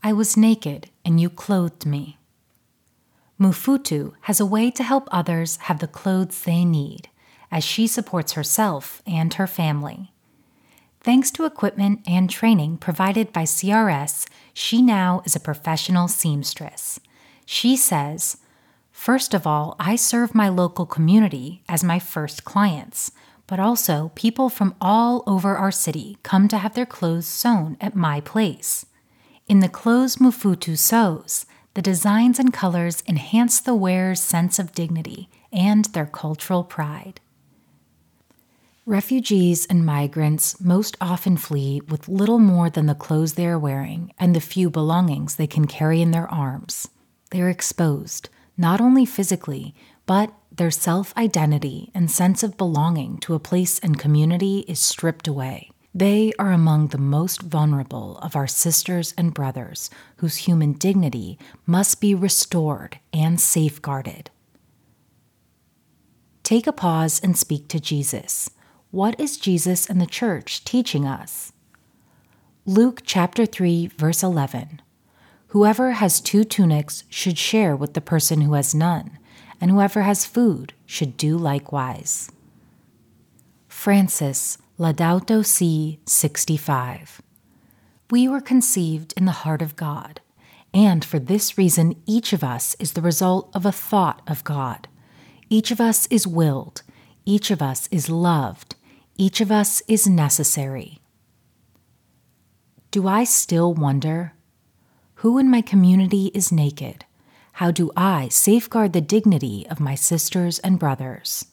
I was naked, and you clothed me. Mufutu has a way to help others have the clothes they need, as she supports herself and her family. Thanks to equipment and training provided by CRS, she now is a professional seamstress. She says, "First of all, I serve my local community as my first clients, but also people from all over our city come to have their clothes sewn at my place. In the clothes Mufutu sews, the designs and colors enhance the wearer's sense of dignity and their cultural pride." Refugees and migrants most often flee with little more than the clothes they are wearing and the few belongings they can carry in their arms. They are exposed, not only physically, but their self-identity and sense of belonging to a place and community is stripped away. They are among the most vulnerable of our sisters and brothers whose human dignity must be restored and safeguarded. Take a pause and speak to Jesus. What is Jesus and the church teaching us? Luke chapter 3, verse 11. Whoever has 2 tunics should share with the person who has none, and whoever has food should do likewise. Francis, Laudato Si 65. We were conceived in the heart of God, and for this reason each of us is the result of a thought of God. Each of us is willed, each of us is loved, each of us is necessary. Do I still wonder? Who in my community is naked? How do I safeguard the dignity of my sisters and brothers?